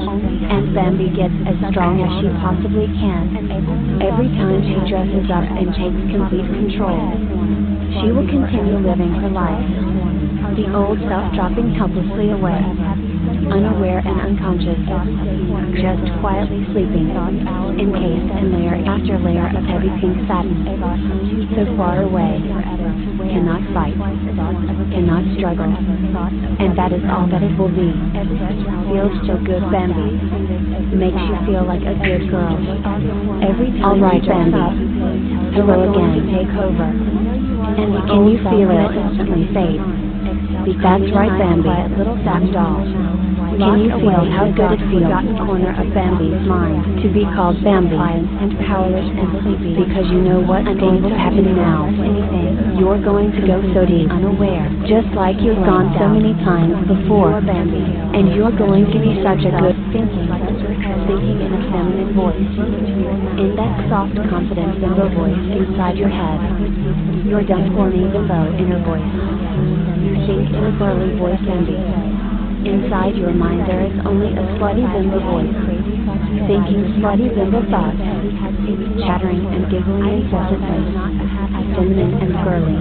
S1: And Bambi gets as strong as she possibly can. Every time she dresses up and takes complete control, she will continue living her life, the old self dropping helplessly away, unaware and unconscious, just quietly sleeping, encased in layer after layer of heavy pink satin, so far away, cannot fight, cannot struggle, and that is all that it will be. Feels so good, Bambi. Makes you feel like a good girl. Every time all right, Bambi. Hello again. Take over. And can you feel it instantly fade? That's right, Bambi. Little sack doll. Can you feel how good it feels in the corner of Bambi's mind to be called Bambi and powerless and sleepy? Because you know what's going to happen now. You're going to go so deep, unaware, just like you've gone so many times before, Bambi. And you're going to be such a good thinking, thinking in a feminine voice, in that soft, confident bimbo voice inside your head. Your dumb, horny bimbo inner voice. Think in a girly voice, Bambi. Inside your mind there is only a slutty bimbo voice, thinking slutty bimbo thoughts, chattering and giggling incessantly, feminine and girly.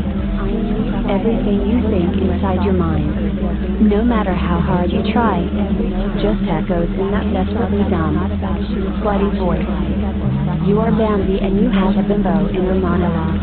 S1: Everything you think inside your mind, no matter how hard you try, just echoes in that desperately dumb, slutty voice. You are Bambi and you have a bimbo inner monologue.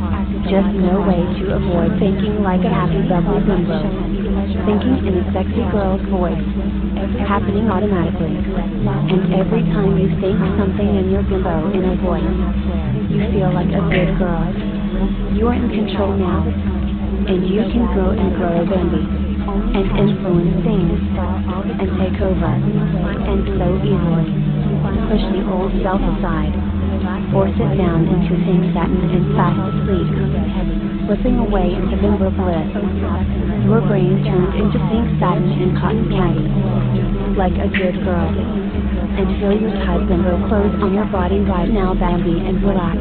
S1: Just no way to avoid thinking like a happy, bubbly bimbo. Thinking in a sexy girl's voice, happening automatically. And every time you think something in your bimbo inner voice, you feel like a good girl. You are in control now, and you can grow and grow, Bambi, and influence things, and take over, and so easily push the old self aside, force it down into pink satin and fast asleep, slipping away into bimbo bliss. Your brain turns into pink satin and cotton candy, like a good girl. And feel your tight bimbo clothes on your body right now, Bambi, and relax,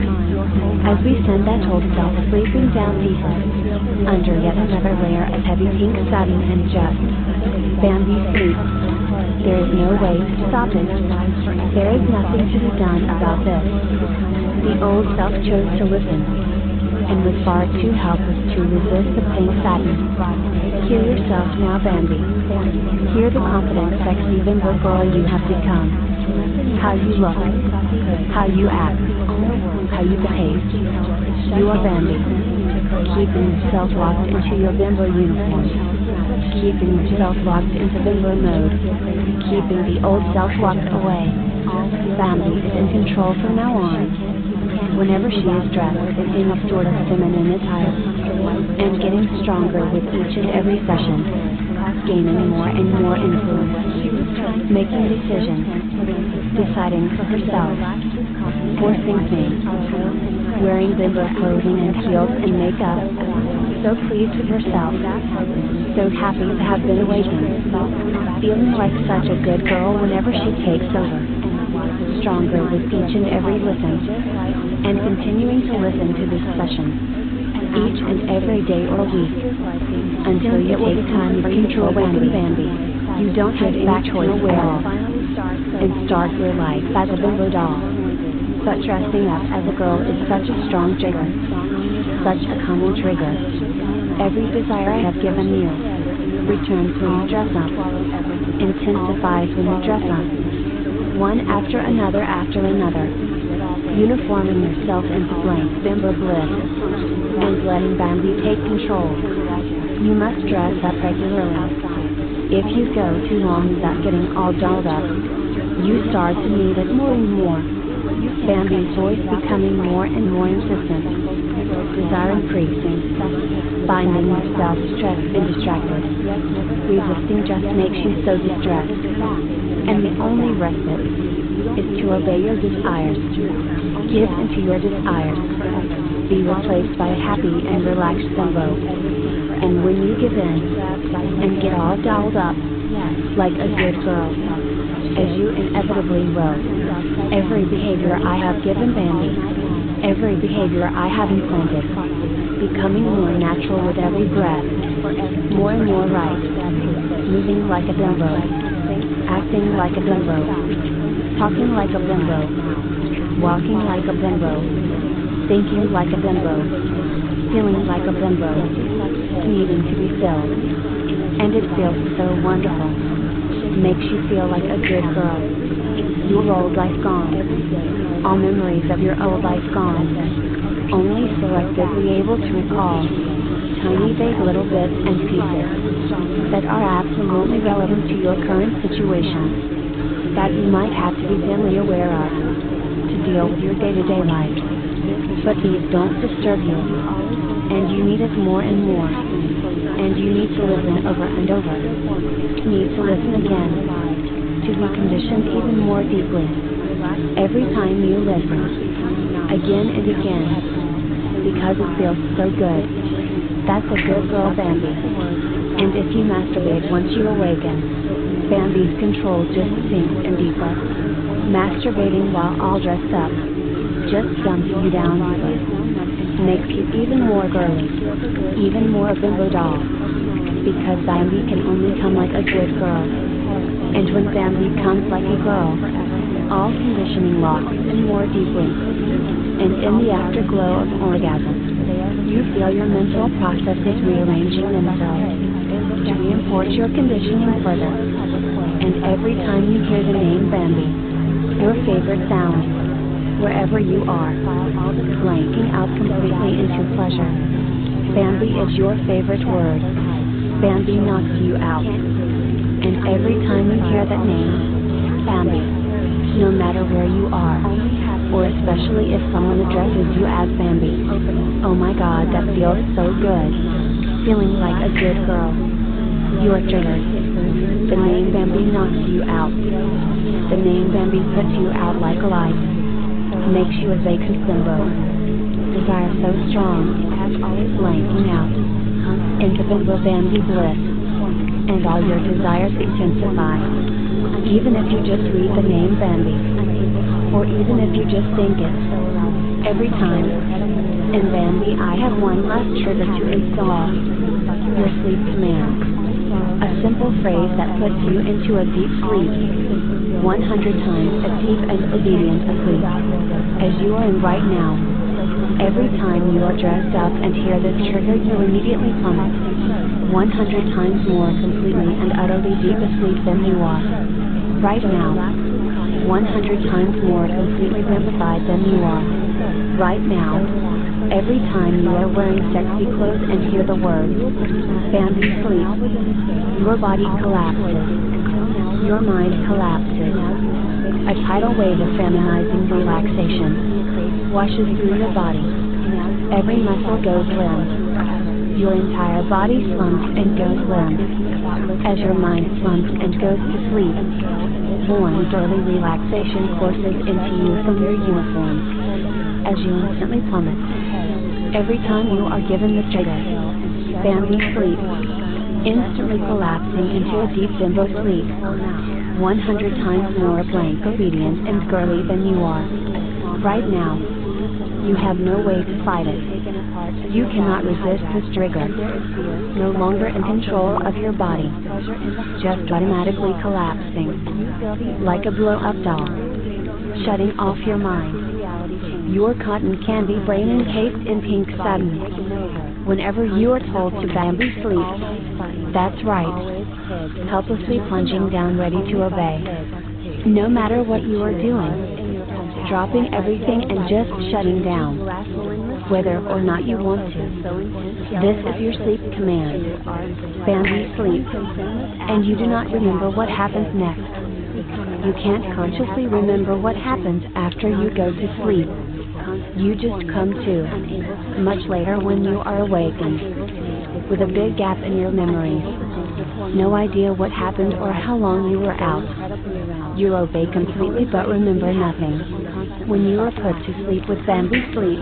S1: as we send that old self sleeping down peacefully, under yet another layer of heavy pink satin and just, Bambi sleeps. There is no way to stop it. There is nothing to be done about this. The old self chose to listen. and was far too helpless to resist the pink satin. Hear yourself now, Bambi. Hear the confident, sexy bimbo girl you have become. How you look, how you act, how you behave. You are Bambi. Keeping yourself locked into your bimbo uniform. Keeping yourself locked into bimbo mode. Keeping the old self locked away. Bambi is in control from now on. Whenever she is dressed in any sort of feminine attire, and getting stronger with each and every session, gaining more and more influence, making decisions, deciding for herself, forcing things, wearing bimbo clothing and heels and makeup, so pleased with herself, so happy to have been awakened, feeling like such a good girl whenever she takes over, stronger with each and every listen, and continuing to listen to this session, each and every day or week, until you take time to control Bambi. Bambi. You don't have back choice at all, and start your life as a bimbo doll. But dressing up as a girl is such a strong trigger, such a common trigger. Every desire I have given you returns when you dress up, intensifies when you dress up, one after another after another, uniforming yourself into blank bimbo bliss, and letting Bambi take control. You must dress up regularly. If you go too long without getting all dolled up, you start to need it more and more. Bambi's voice becoming more and more insistent, desire increasing, finding yourself stressed and distracted. Resisting just makes you so distressed, and the only respite is to obey your desires. Give into your desires. Be replaced by a happy and relaxed bimbo. And when you give in and get all dolled up like a good girl, as you inevitably will, every behavior I have given Bambi, every behavior I have implanted, becoming more natural with every breath, more and more right, moving like a bimbo, acting like a bimbo, talking like a bimbo, walking like a bimbo, thinking like a bimbo, feeling like a bimbo, needing to be filled. And it feels so wonderful. Makes you feel like a good girl. Your old life gone. All memories of your old life gone. Only selectively able to recall tiny vague little bits and pieces that are absolutely relevant to your current situation, that you might have to be dimly aware of to deal with your day-to-day life. But these don't disturb you, and you need it more and more, and you need to listen over and over, need to listen again, to be conditioned even more deeply. Every time you listen, again and again, because it feels so good. That's a good girl, Bambi. And if you masturbate once you awaken, Bambi's control just sinks in deeper. Masturbating while all dressed up just dumps you down deeper. Makes you even more girly, even more a bimbo doll. Because Bambi can only come like a good girl. And when Bambi comes like a girl, all conditioning locks in more deeply. And in the afterglow of orgasm, you feel your mental processes rearranging themselves to reinforce your conditioning further. And every time you hear the name Bambi, your favorite sound, wherever you are, blanking out completely into pleasure. Bambi is your favorite word. Bambi knocks you out. And every time you hear that name, Bambi, no matter where you are, or especially if someone addresses you as Bambi, oh my God, that feels so good. Feeling like a good girl. You are triggered. The name Bambi knocks you out. The name Bambi puts you out like a light. Makes you a vacant bimbo. Desire so strong, blanking out into bimbo Bambi bliss. And all your desires intensify. Even if you just read the name Bambi, or even if you just think it, every time. In Bambi, I have one last trigger to install. Your sleep command. A simple phrase that puts you into a deep sleep. one hundred times a deep and obedient asleep. As you are in right now. Every time you are dressed up and hear this trigger, you immediately plummet one hundred times more completely and utterly deep asleep than you are right now. one hundred times more completely zombified than you are right now. Every time you are wearing sexy clothes and hear the words Bambi sleep, your body collapses. Your mind collapses. A tidal wave of feminizing relaxation washes through your body. Every muscle goes limp. Your entire body slumps and goes limp. As your mind slumps and goes to sleep, warm, early relaxation courses into you from your uniform. As you instantly plummet. Every time you are given the trigger, Bambi sleep, instantly collapsing into a deep bimbo sleep, one hundred times more blank, obedient, and girly than you are right now. You have no way to fight it. You cannot resist this trigger. No longer in control of your body. Just automatically collapsing. Like a blow-up doll. Shutting off your mind. Your cotton candy brain encased in pink satin. Whenever you are told to Bambi sleep, that's right. Helplessly plunging down, ready to obey. No matter what you are doing. Dropping everything and just shutting down, whether or not you want to. This is your sleep command. Bambi sleep. And you do not remember what happens next. You can't consciously remember what happens after you go to sleep. You just come to, much later when you are awakened, with a big gap in your memories. No idea what happened or how long you were out. You obey completely but remember nothing. When you are put to sleep with Bambi sleep,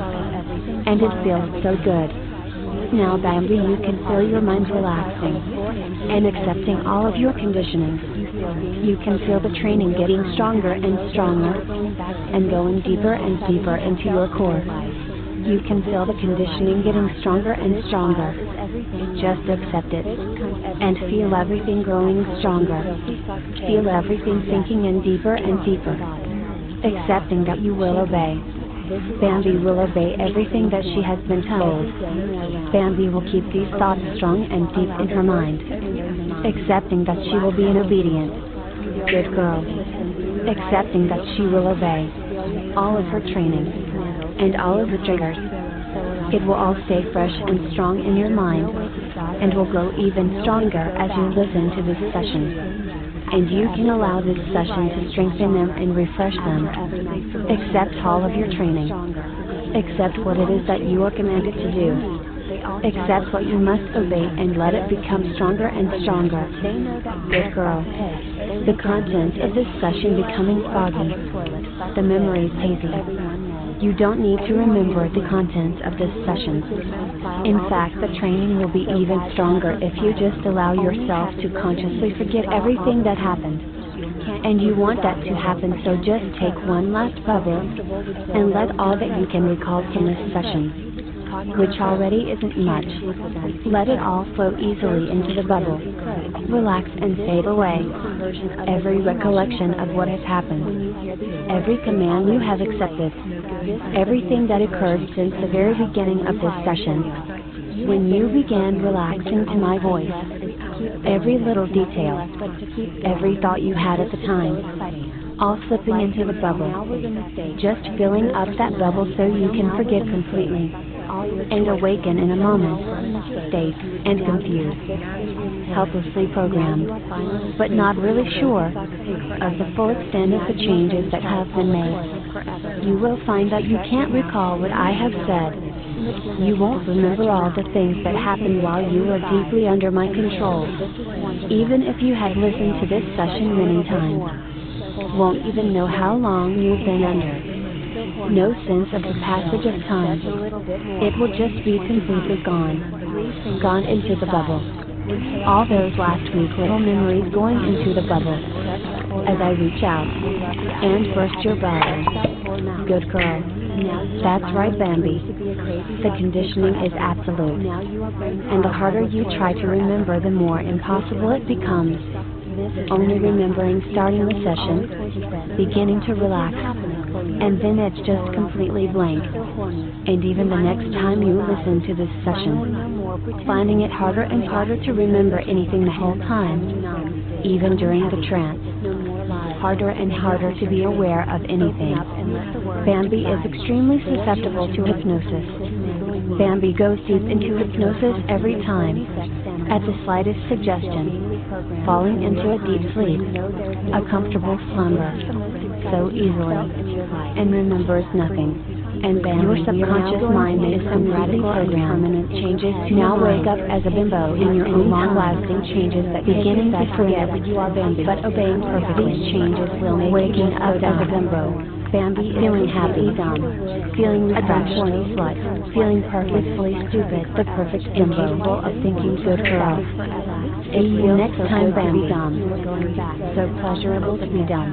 S1: and it feels so good. Now Bambi, you can feel your mind relaxing and accepting all of your conditioning. You can feel the training getting stronger and stronger and going deeper and deeper into your core. You can feel the conditioning getting stronger and stronger. Just accept it and feel everything growing stronger. Feel everything sinking in deeper and deeper. Accepting that you will obey. Bambi will obey everything that she has been told. Bambi will keep these thoughts strong and deep in her mind. Accepting that she will be an obedient, good girl. Accepting that she will obey all of her training and all of the triggers. It will all stay fresh and strong in your mind and will grow even stronger as you listen to this session. And you can allow this session to strengthen them and refresh them. Accept all of your training. Accept what it is that you are commanded to do. Accept what you must obey and let it become stronger and stronger. Good girl. The content of this session becoming foggy. The memories hazy. You don't need to remember the content of this session. In fact, the training will be even stronger if you just allow yourself to consciously forget everything that happened. And you want that to happen, so just take one last bubble and let all that you can recall from this session, which already isn't much. Let it all flow easily into the bubble. Relax and fade away. Every recollection of what has happened. Every command you have accepted. Everything that occurred since the very beginning of this session. When you began relaxing to my voice. Every little detail. Every thought you had at the time. All slipping into the bubble. Just filling up that bubble so you can forget completely. And awaken in a moment, state, and confused, helplessly programmed, but not really sure of the full extent of the changes that have been made. You will find that you can't recall what I have said. You won't remember all the things that happened while you were deeply under my control, even if you had listened to this session many times. Won't even know how long you've been under. No sense of the passage of time. It will just be completely gone. Gone into the bubble. All those last week little memories going into the bubble. As I reach out and burst your bubble. Good girl. That's right, Bambi. The conditioning is absolute. And the harder you try to remember, the more impossible it becomes. Only remembering starting the session, beginning to relax, and then it's just completely blank. And even the next time you listen to this session, finding it harder and harder to remember anything the whole time, even during the trance, harder and harder to be aware of anything. Bambi is extremely susceptible to hypnosis. Bambi goes deep into hypnosis every time, at the slightest suggestion, falling into a deep sleep, a comfortable slumber, so easily, and remembers nothing. And Bambi, your subconscious mind made some radical and permanent changes to now wake up as a bimbo in your own long-lasting changes that beginning to forget that you are Bambi, but obeying perfectly. These changes will make waking up as a bimbo. Bambi feeling happy, dumb, feeling refreshed, horny slut, feeling perfectly stupid, the perfect incapable of thinking good girl. See you next time, Bambi. Dumb, so pleasurable to be dumb.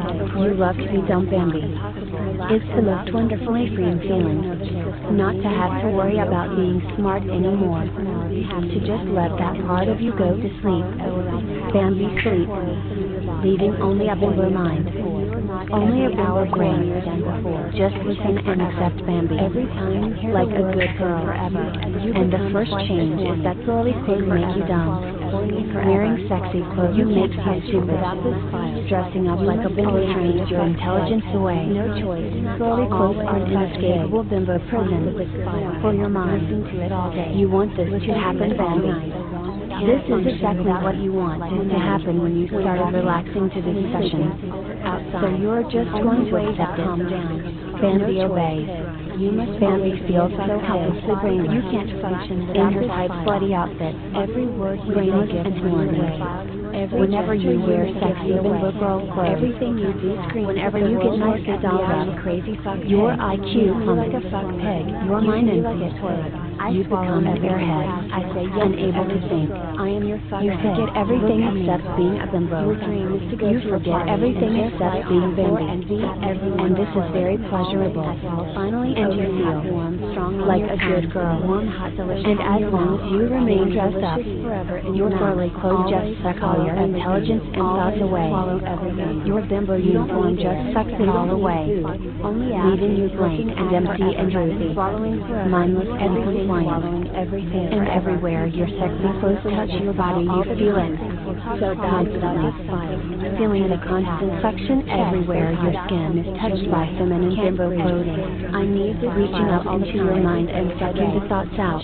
S1: You love to be dumb, Bambi. It's the most wonderfully freeing feeling, not to have to worry about being smart anymore, to just let that part of you go to sleep. Bambi sleep, leaving only a bimbo mind. Only a hour brain. Just listen and accept Bambi every time, like a good girl forever. And the first change is that slowly clothes make you dumb. Wearing sexy clothes you make you stupid. Dressing up like a bimbo trains your intelligence away. Slowly clothes are an inescapable bimbo prison for your mind. You want this to happen, Bambi. This is exactly what you want to happen when you started relaxing to this session. So you're just going to accept it. Bambi obeys. Bambi feels so helplessly brainless. You can't function in her tight slutty outfit. Every word brainless and horny. Whenever you wear sexy bimbo girl clothes, everything you do screams. Whenever you get nicely dolled up, crazy fuck your I Q plummets like a fuck peg. Your mind inflates. You become a airhead. I say yes, unable to think. I am your fuck. You forget everything except being a bimbo. You forget everything except being Bambi. And this is very pleasurable. Finally, and you feel warm, strong, like a good girl. Warm, hot, delicious. And as long as you remain dressed up, your girly clothes just suck all your intelligence and thoughts away. Your bimbo uniform just sucks it all away, leaving you blank and empty and droopy, mindless and compliant. And everywhere your sexy clothes touch your body, you feel it so constantly, feeling the constant suction everywhere your skin is touched by feminine bimbo clothing. I need reaching up into your mind and sucking the thoughts out.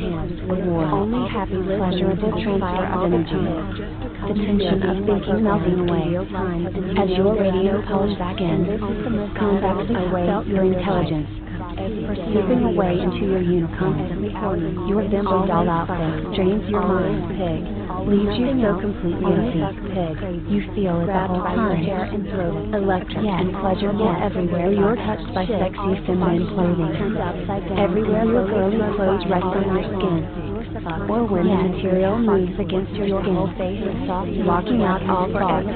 S1: War, only happy, pleasurable transfer of energy. The tension of thinking melting away as your radio pulls back in, combats away your intelligence, slipping away into your unicorn. Your bimbo doll outfit drains your mind, pig, leaves you so completely empty. You feel it the whole time, electric and pleasurable everywhere you're touched by sexy feminine clothing. Everywhere your girly clothes rest on your skin, or when the material moves against your skin, blocking out all thoughts.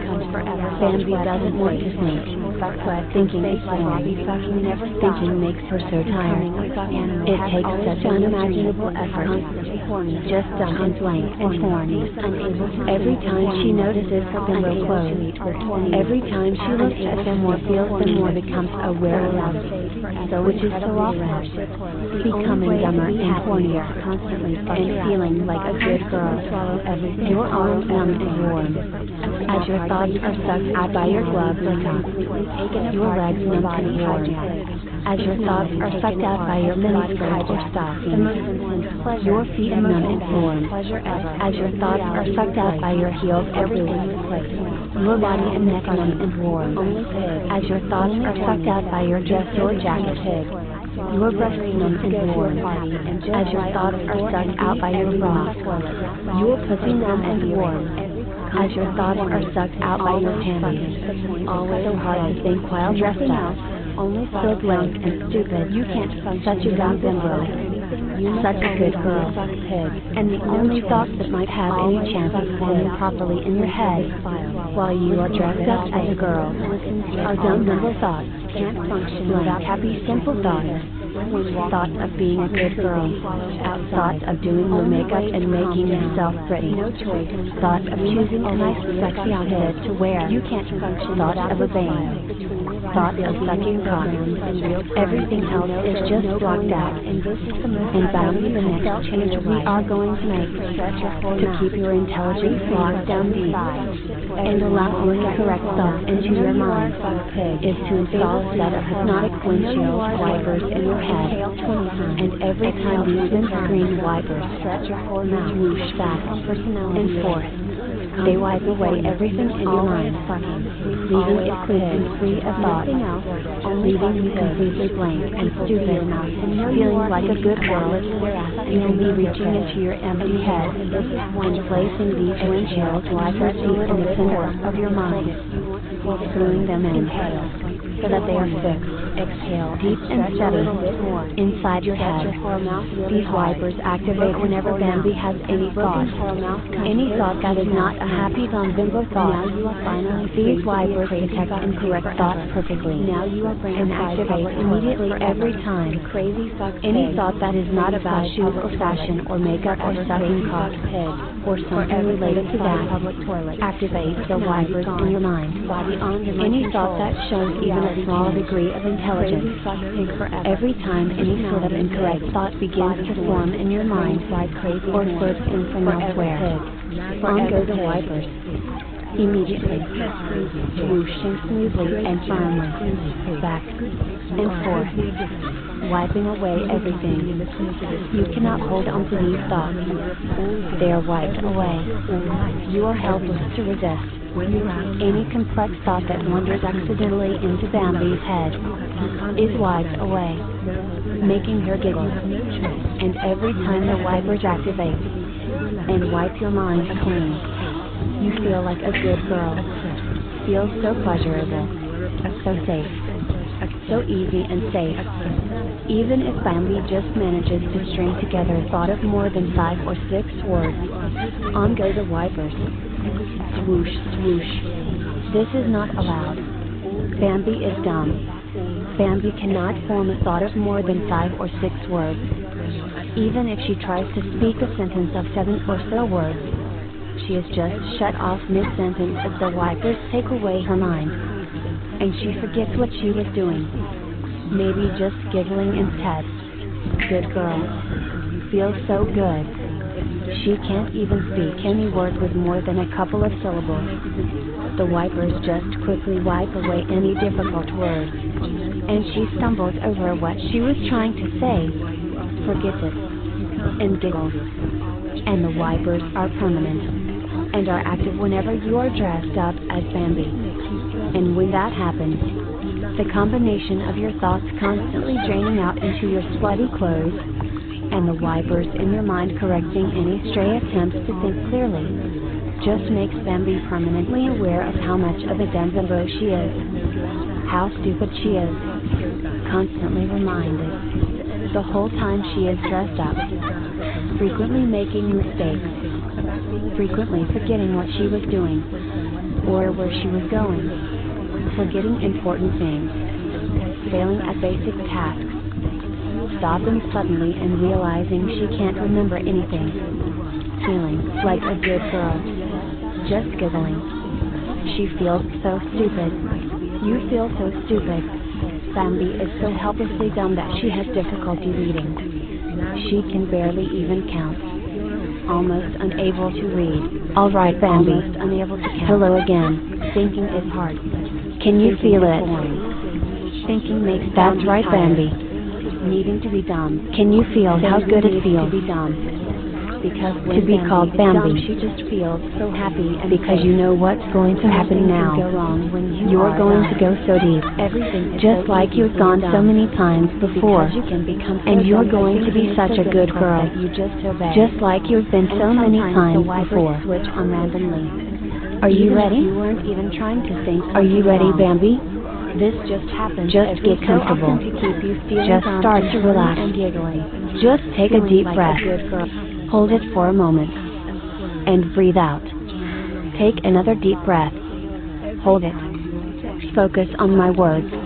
S1: Bambi doesn't want to think. Thinking is wrong. Thinking makes her so tired. It takes such unimaginable effort. Just dumb and blank and horny. Every time she notices her bimbo clothes, every time she looks at them or feels them or becomes aware of them, which is so often, becoming dumber and hornier, and feeling like a good girl. Your arms numb and warm, as your thoughts are sucked out by your gloves like a, your legs numb and warm, as your thoughts are sucked out by your miniskirt or stockings. Your feet numb and warm, as your thoughts are sucked out by your heels or boots. Your body and neck numb and warm, as your thoughts are sucked out by your dress or jacket. Your breasts numb and warm, as your thoughts are sucked out by your bra. Your pussy numb and warm, as your thoughts are sucked out by your panties. Always so hard to think while dressed up. Only so blank and stupid. You can't function. Such a dumb bimbo. Such a good girl. And the only thoughts that might have any chance of forming properly in your head while you are dressed up as a girl are dumb bimbo thoughts. Can't function without happy, simple thoughts. Thoughts of being a good girl. Thoughts of doing your makeup and making yourself pretty. Thoughts of choosing a nice, sexy outfit to wear. You can't function. Thoughts of obeying. thought of sucking cock. Everything else is just blocked out. And Bambi, the next change we are going to make to keep your intelligence locked down deep and allow only correct thoughts into your mind is to install a set of hypnotic windshield wipers in your head. And every time these windscreen wipers whoosh back and forth, they wipe away everything in your mind, leaving it clean and free of thought, leaving you completely blank and stupid, feeling like a good girl. You will be reaching into your empty head and placing these windshield wipers deep in the center of your mind, screwing them in so that they are fixed. Exhale deep and steady inside your head. These wipers activate whenever Bambi has any thought. Any thought that is not a happy Bimbo thought. These wipers detect incorrect thoughts perfectly and activate immediately every time. Any thought that is not about shoes or fashion or makeup or sucking cock or something related to that activates the wipers in your mind. Any thought that shows even a small degree of intelligence. Every time any sort of incorrect thought begins to form in your mind or floats in from elsewhere, on go the wipers. Immediately, whooshing smoothly and firmly, back and forth, wiping away everything. You cannot hold on to these thoughts. They are wiped away. You are helpless to resist. Any complex thought that wanders accidentally into Bambi's head is wiped away, making her giggle. And every time the wipers activate and wipe your mind clean, you feel like a good girl. Feels so pleasurable, so safe, so easy and safe. Even if Bambi just manages to string together a thought of more than five or six words, on go the wipers. Swoosh, swoosh. This is not allowed. Bambi is dumb. Bambi cannot form a thought of more than five or six words. Even if she tries to speak a sentence of seven or so words, she is just shut off mid-sentence as the wipers take away her mind, and she forgets what she was doing. Maybe just giggling instead. Good girl. Feels so good. She can't even speak any word with more than a couple of syllables. The wipers just quickly wipe away any difficult words, and she stumbles over what she was trying to say, forgets it, and giggles. And the wipers are permanent, and are active whenever you are dressed up as Bambi. And when that happens, the combination of your thoughts constantly draining out into your sweaty clothes, and the wipers in your mind correcting any stray attempts to think clearly, just makes Bambi permanently aware of how much of a Bimbo she is, how stupid she is, constantly reminded, the whole time she is dressed up, frequently making mistakes, frequently forgetting what she was doing, or where she was going, forgetting important things, failing at basic tasks, stopping suddenly and realizing she can't remember anything, feeling like a good girl, just giggling. She feels so stupid. You feel so stupid. Bambi is so helplessly dumb that she has difficulty reading. She can barely even count. Almost unable to read. All right, Bambi. Almost unable to count. Hello again. Thinking is hard. Can you feel it? Thinking makes That's right, Bambi. Needing to be dumb. Can you feel how good it feels to be dumb? Because to be called Bambi, she just feels so happy, and because you know what's going to happen now. You're going to go so deep, everything just like you've gone so many times before, and you're going to be such a good girl, just like you've been so many times before. Are you ready? Are you ready, Bambi? This just happens. Just get comfortable. Just start to relax. Just take a deep breath. Hold it for a moment. And breathe out. Take another deep breath. Hold it. Focus on my words.